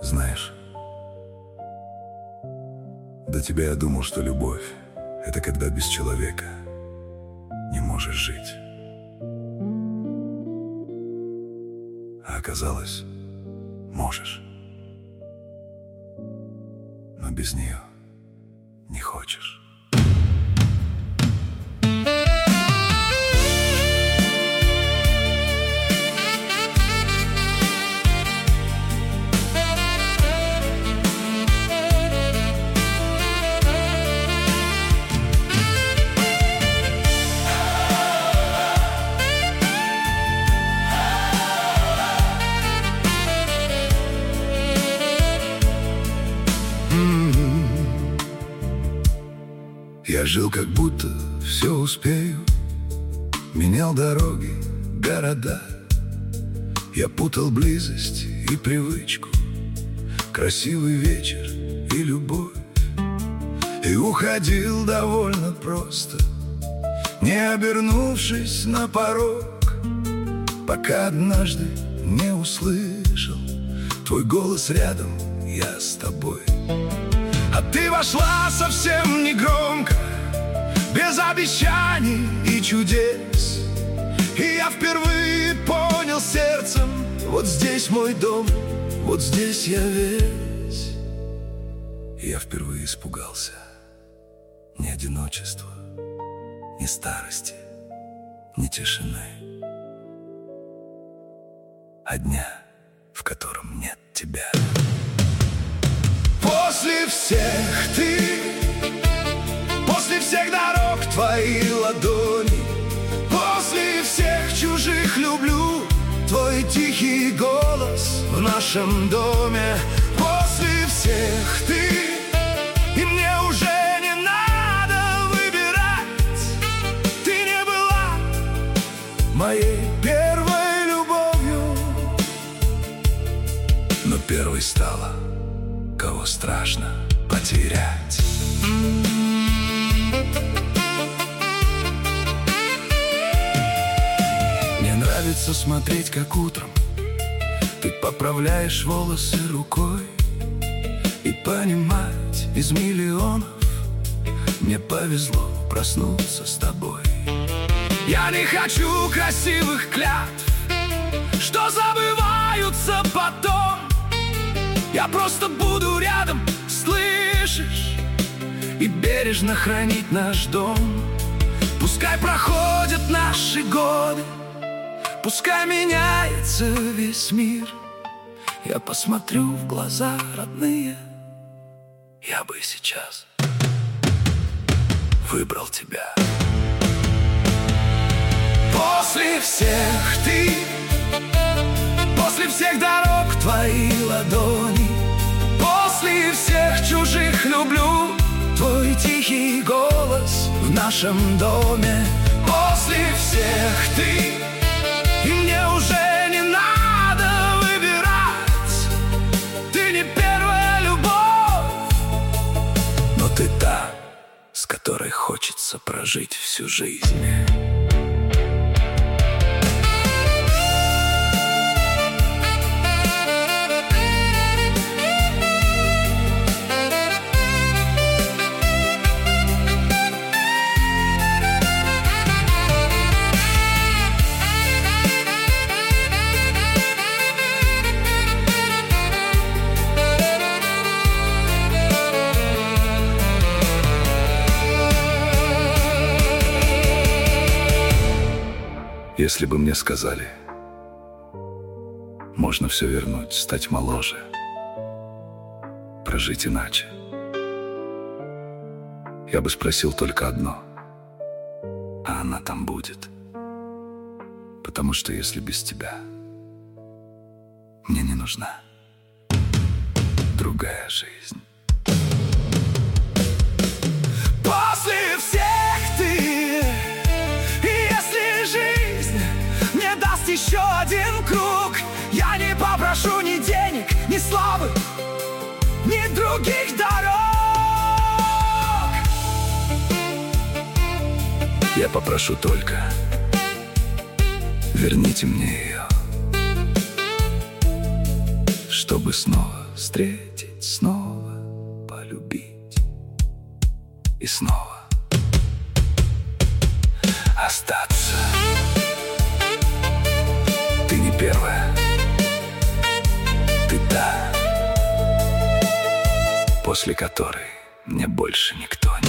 Знаешь, до тебя я думал, что любовь — это когда без человека не можешь жить. А оказалось, можешь. Но без нее не хочешь. Я жил, как будто все успею, менял дороги, города. Я путал близость и привычку, красивый вечер и любовь. И уходил довольно просто, не обернувшись на порог, пока однажды не услышал твой голос рядом, я с тобой. А ты вошла совсем негромко, без обещаний и чудес. И я впервые понял сердцем: вот здесь мой дом, вот здесь я весь. И я впервые испугался ни одиночества, ни старости, ни тишины, а дня, в котором нет тебя. После всех ты, после всех дорог твои ладони, после всех чужих люблю твой тихий голос в нашем доме. После всех ты, и мне уже не надо выбирать. Ты не была моей первой любовью, но первой стала, кого страшно потерять. Мне нравится смотреть, как утром ты поправляешь волосы рукой, и понимать из миллионов мне повезло проснуться с тобой. Я не хочу красивых клятв, что забываются потом. Я просто буду рядом, слышишь, и бережно хранить наш дом. Пускай проходят наши годы, пускай меняется весь мир. Я посмотрю в глаза родные, я бы сейчас выбрал тебя. После всех ты, после всех дорог твои ладони, после всех чужих люблю твой тихий голос в нашем доме. После всех ты, и мне уже не надо выбирать. Ты не первая любовь, но ты та, с которой хочется прожить всю жизнь. Если бы мне сказали, можно все вернуть, стать моложе, прожить иначе, я бы спросил только одно: а она там будет? Потому что если без тебя мне не нужна другая жизнь. После всех ты, еще один круг, я не попрошу ни денег, ни славы, ни других дорог. Я попрошу только: верните мне ее, чтобы снова встретить снова, полюбить и снова остаться. Ты не первая, ты та, после которой мне больше никто не